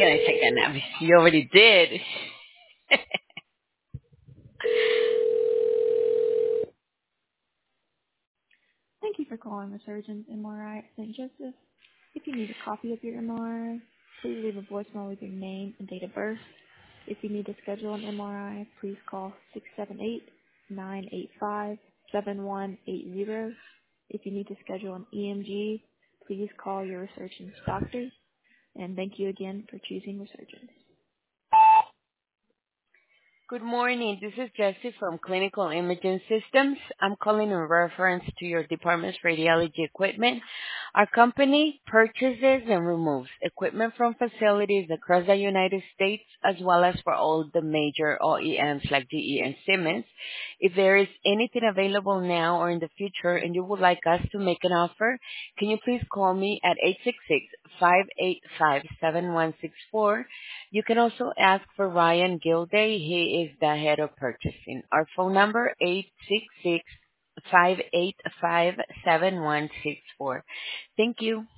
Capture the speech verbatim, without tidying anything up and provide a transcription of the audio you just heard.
can I take that now? You already did. Thank you for calling Resurgence M R I at Saint Joseph. If you need a copy of your M R I, please leave a voicemail with your name and date of birth. If you need to schedule an M R I, please call six seven eight, nine eight five, seven one eight zero. If you need to schedule an E M G, please call your Resurgence doctor. And thank you again for choosing Resurgence. Good morning. This is Jessie from Clinical Imaging Systems. I'm calling in reference to your department's radiology equipment. Our company purchases and removes equipment from facilities across the United States, as well as for all the major O E Ms like G E and Siemens. If there is anything available now or in the future and you would like us to make an offer, can you please call me at eight six six, five eight five, seven one six four. You can also ask for Ryan Gilday. He is the head of purchasing. Our phone number, eight six six, five eight five, seven one six four. Thank you.